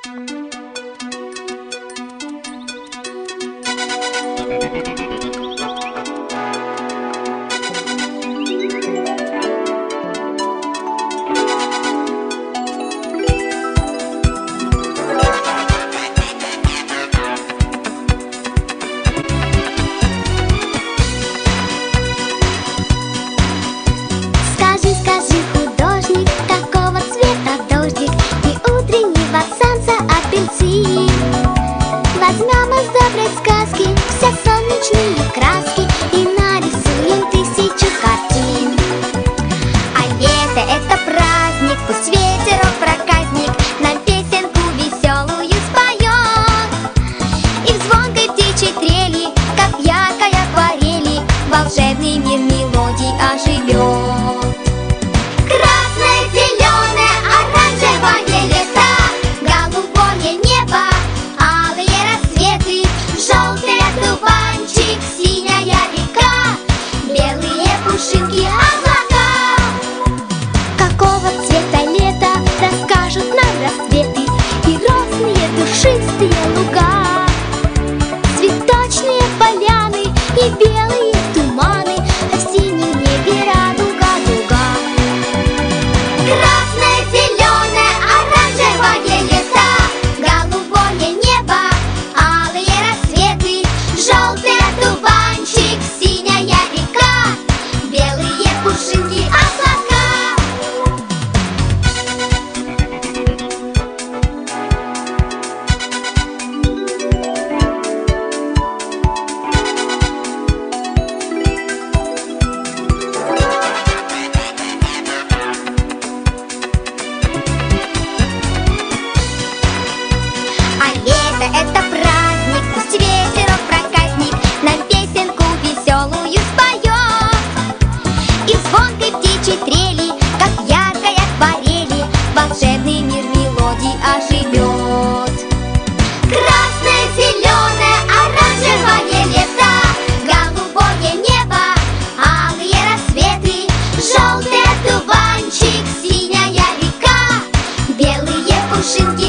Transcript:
Скажи, скажи, художник, какого цвета дождик и утреннего солнца апельсин? Возьмем из доброй сказки все солнечные краски и нарисуем тысячу картин. А лето — это праздник, пусть ветерок проказник нам песенку веселую споет. И в звонкой птичьей трели, как в яркой акварели, волшебный мир мелодий оживет. Красное, зеленое, оранжевое лето, голубое небо, алые рассветы, желтый одуванчик, синяя река, белые пушинки, облака. Какого цвета лето, расскажут нам рассветы и росные душистые луга, цветочные поляны и белые туманы, а в синем небе радуга дуга. Красное, зеленое, оранжевое лето, голубое небо, алые рассветы, желтый одуванчик, синяя река, белые пушинки, облака. А лето — это праздник, пусть ветерок проказник нам песенку веселую споет. И в звонкой птичьей трели, как в яркой акварели, волшебный мир мелодий оживет. Красное, зеленое, оранжевое лето, голубое небо, алые рассветы, желтый одуванчик, синяя река, белые пушинки,